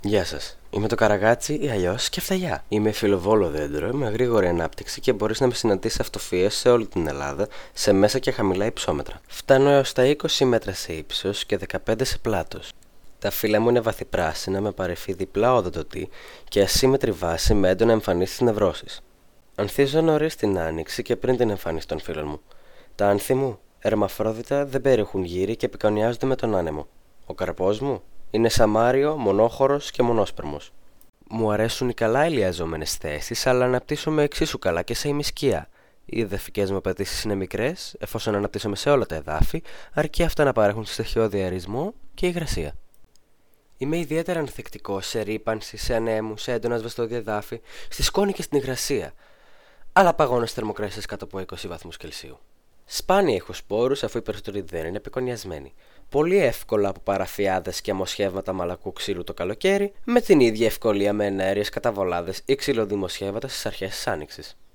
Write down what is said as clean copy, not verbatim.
Γεια σας. Είμαι το καραγάτσι ή αλλιώς σκεφταγιά. Είμαι φιλοβόλο δέντρο με γρήγορη ανάπτυξη και μπορείς να με συναντήσεις αυτοφυές σε όλη την Ελλάδα, σε μέσα και χαμηλά υψόμετρα. Φτάνω έως τα 20 μέτρα σε ύψος και 15 σε πλάτος. Τα φύλλα μου είναι βαθυπράσινα με παρεφή διπλά οδοντοτή και ασύμμετρη βάση με έντονα εμφανίσεις νευρώσεις. Ανθίζω νωρίς την άνοιξη και πριν την εμφάνιση των φύλων μου. Τα άνθη μου, ερμαφρόδιτα, δεν περιέχουν γύρι και επικονιάζονται με τον άνεμο. Ο καρπός μου είναι σαμάριο, μονόχωρος και μονόσπερμος. Μου αρέσουν οι καλά ηλιαζόμενες θέσεις, αλλά αναπτύσσομαι εξίσου καλά και σε ημισκία. Οι εδαφικές μου απαιτήσεις είναι μικρές, εφόσον αναπτύσσομαι σε όλα τα εδάφη, αρκεί αυτά να παρέχουν στοιχειώδη αερισμό και υγρασία. Είμαι ιδιαίτερα ανθεκτικός σε ρύπανση, σε ανέμου, σε έντονα ασβεστόδια εδάφη, στη σκόνη και στην υγρασία, αλλά παγώνω στις θερμοκρασίες κάτω από 20 βαθμούς Κελσίου. Σπάνια έχω σπόρους αφού οι περισσότεροι δεν είναι επικονιασμένοι. Πολύ εύκολα από παραφιάδες και αμοσχεύματα μαλακού ξύλου το καλοκαίρι, με την ίδια ευκολία με ενέργειες καταβολάδες ή ξυλοδημοσχεύματα στις αρχές της άνοιξης.